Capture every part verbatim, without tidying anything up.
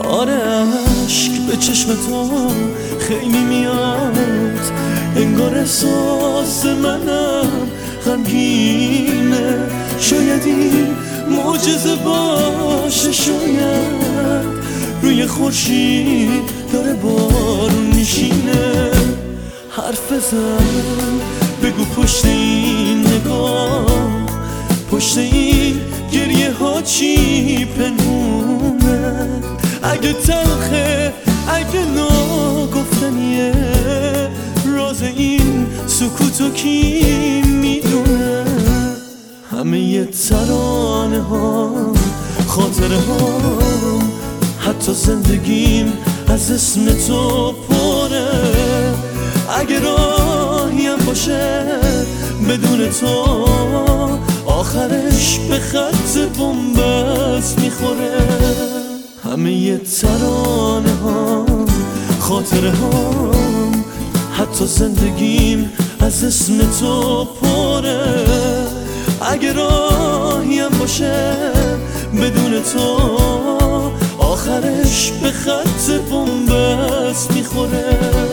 آره عشق به چشم تو خیلی میاد، انگار احساس منم غمگینه. شاید این معجزه باشه، شاید روی خورشید داره بارون میشینه. حرف بزن بگو پشت این نگاه، پشت این گریه ها چی پنهونه؟ اگه تلخه اگه ناگفتنیه، راز این سکوتو کی میدونه؟ همه ی ترانه ها خاطره ها، حتی زندگیم از اسم تو پره. اگه راهیم باشه بدون تو، آخرش به خط بنبست میخوره. همه ی ترانه ها خاطره ها، حتی زندگیم از اسم تو پره. اگه راهیم باشه بدون تو، آخرش به خط بنبست میخوره.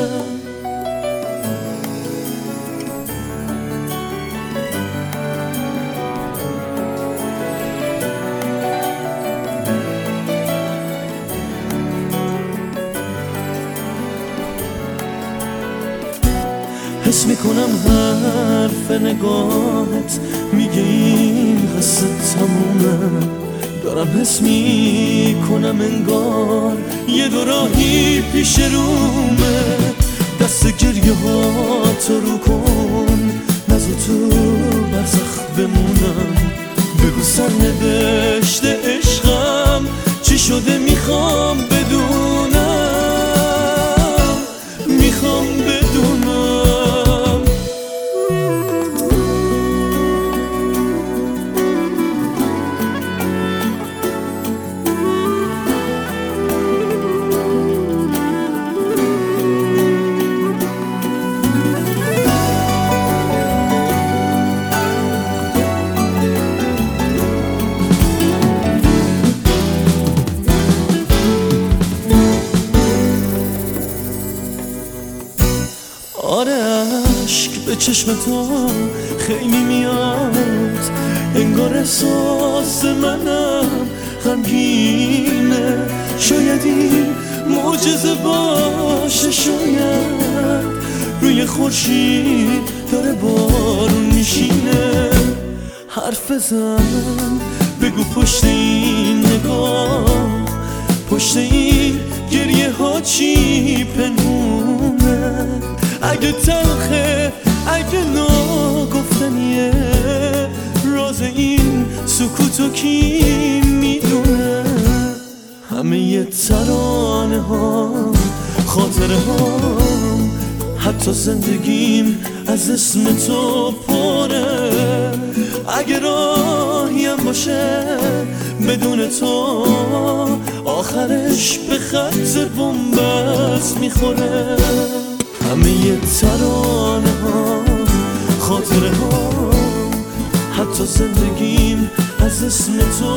حس میکنم حرف نگاهت میگه این قصه تمومه. دارم حس میکنم انگار یه دو راهی پیش رومه. دست گریه ها تو رو کن، نزو تو برزخ بمونم. بگو سرنوشت عشقم چی شده، میخوام بدونم، میخوام بدونم. آره عشق به چشم تو خیلی میاد، انگار احساس منم غمگینه. شاید این معجزه باشه، شاید روی خورشید داره بارون میشینه. حرف بزن بگو پشت این نگاه، پشت این گریه ها چی پنهونه؟ اگه تلخه اگه ناگفتنیه، راز این سکوتو کی میدونه؟ همه ی ترانه ها خاطره ها، حتی زندگیم از اسم تو پره. اگه راهیم باشه بدون تو، آخرش به خط بنبست میخوره. همه ی ترانه ها خاطره ها، حتی زندگیم از اسم تو